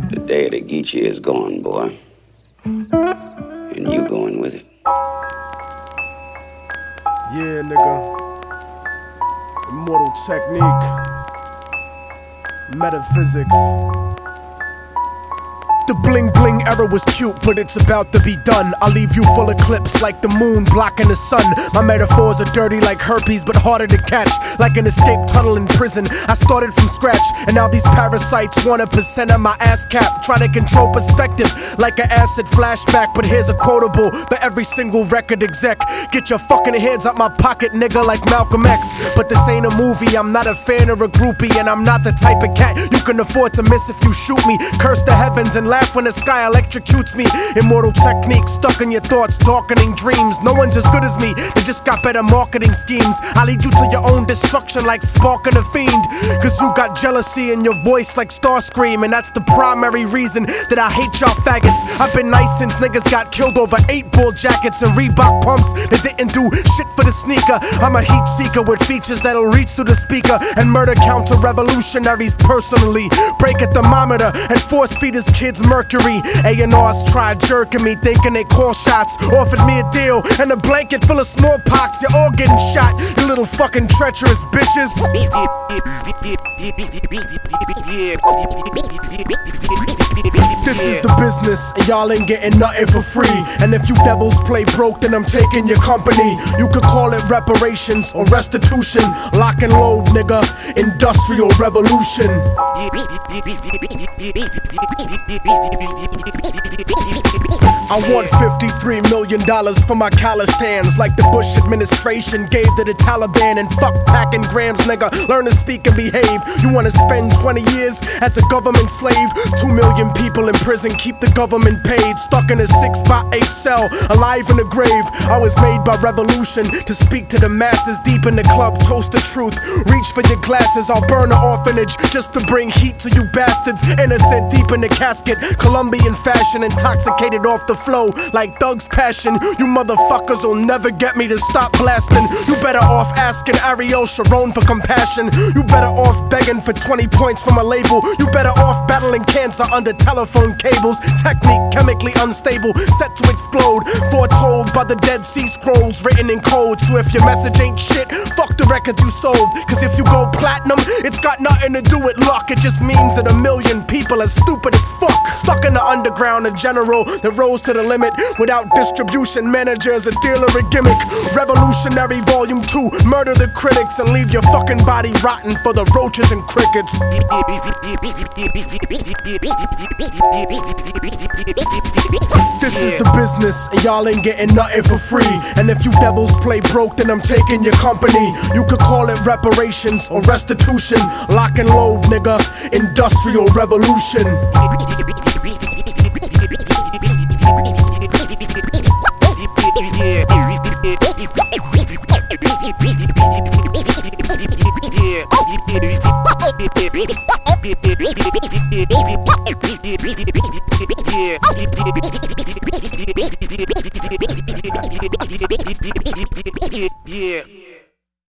The day of the Geechee is gone, boy. And you going with it. Yeah, nigga. Immortal technique. Metaphysics. The bling bling era was cute, but it's about to be done. I'll leave you full of clips like the moon blocking the sun. My metaphors are dirty like herpes, but harder to catch. Like an escape tunnel in prison. I started from scratch, and now these parasites want 1% of my ass cap. Trying to control perspective like an acid flashback. But here's a quotable for every single record exec. Get your fucking hands out my pocket, nigga, like Malcolm X. But this ain't a movie, I'm not a fan or a groupie, and I'm not the type of cat you can afford to miss if you shoot me. Curse the heavens and laugh when the sky electrocutes me. Immortal technique stuck in your thoughts, darkening dreams. No one's as good as me, they just got better marketing schemes. I lead you to your own destruction like sparking a fiend. Cause you got jealousy in your voice like Starscream, and that's the primary reason that I hate y'all faggots. I've been nice since niggas got killed over 8-ball jackets and Reebok pumps that didn't do shit for the sneaker. I'm a heat seeker with features that'll reach through the speaker and murder counter revolutionaries personally. Break a thermometer and force feed his kids mercury. A&Rs tried jerking me, thinking they call shots. Offered me a deal and a blanket full of smallpox. You're all getting shot, you little fucking treacherous bitches. This is the business, and y'all ain't getting nothing for free. And if you devils play broke, then I'm taking your company. You could call it reparations or restitution. Lock and load, nigga. Industrial revolution. I want $53 million for my calloused hands, like the Bush administration gave to the Taliban. And fuck packing grams, nigga, learn to speak and behave. You wanna spend 20 years as a government slave? 2 million people in prison, keep the government paid. Stuck in a 6x8 cell, alive in the grave. I was made by revolution to speak to the masses. Deep in the club, toast the truth. Reach for your glasses, I'll burn an orphanage just to bring heat to you bastards. Innocent deep in the casket, Colombian fashion, intoxicated off the flow like Thug's passion. You motherfuckers will never get me to stop blasting. You better off asking Ariel Sharon for compassion. You better off begging for 20 points from a label. You better off battling cancer under telephone cables. Technique chemically unstable, set to explode. Foretold by the Dead Sea Scrolls, written in code. So if your message ain't shit, fuck the records you sold. Cause if you go platinum, it's got nothing to do with luck. It just means that 1 million people are stupid as fuck. Stuck in the underground, a general that rose to the limit. Without distribution managers, a dealer, a gimmick. Revolutionary Volume 2, murder the critics and leave your fucking body rotten for the roaches and crickets. This is the business, and y'all ain't getting nothing for free. And if you devils play broke, then I'm taking your company. You could call it reparations or restitution. Lock and load, nigga. Industrial revolution. Yeah.